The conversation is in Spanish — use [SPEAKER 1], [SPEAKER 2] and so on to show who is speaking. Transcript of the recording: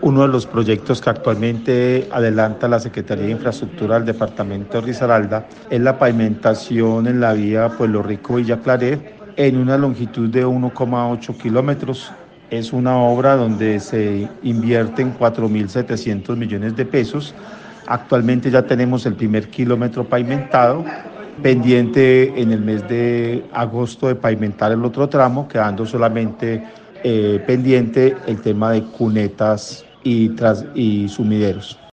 [SPEAKER 1] Uno de los proyectos que actualmente adelanta la Secretaría de Infraestructura del Departamento de Risaralda es la pavimentación en la vía Pueblo Rico-Villa Claret en una longitud de 1,8 kilómetros. Es una obra donde se invierten 4.700 millones de pesos. Actualmente ya tenemos el primer kilómetro pavimentado, pendiente en el mes de agosto de pavimentar el otro tramo, quedando solamente pendiente el tema de cunetas y sumideros.